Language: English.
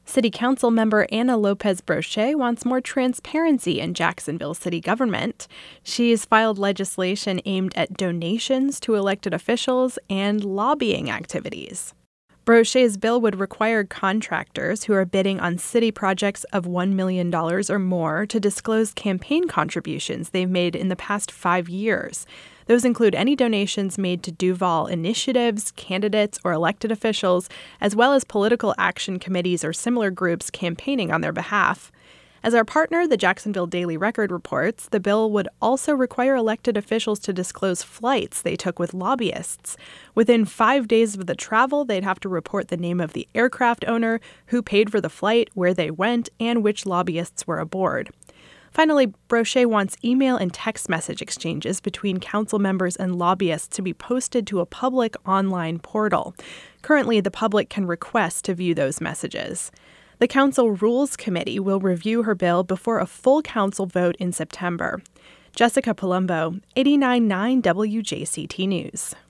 City Council member Ana Lopez Brochet wants more transparency in Jacksonville city government. She's filed legislation aimed at donations to elected officials and lobbying activities. Brochet's bill would require contractors who are bidding on city projects of $1 million or more to disclose campaign contributions they've made in the past 5 years. Those include any donations made to Duval initiatives, candidates, or elected officials, as well as political action committees or similar groups campaigning on their behalf. As our partner, the Jacksonville Daily Record, reports, the bill would also require elected officials to disclose flights they took with lobbyists. Within 5 days of the travel, they'd have to report the name of the aircraft owner, who paid for the flight, where they went, and which lobbyists were aboard. Finally, Brochet wants email and text message exchanges between council members and lobbyists to be posted to a public online portal. Currently, the public can request to view those messages. The Council Rules Committee will review her bill before a full council vote in September. Jessica Palumbo, 89.9 WJCT News.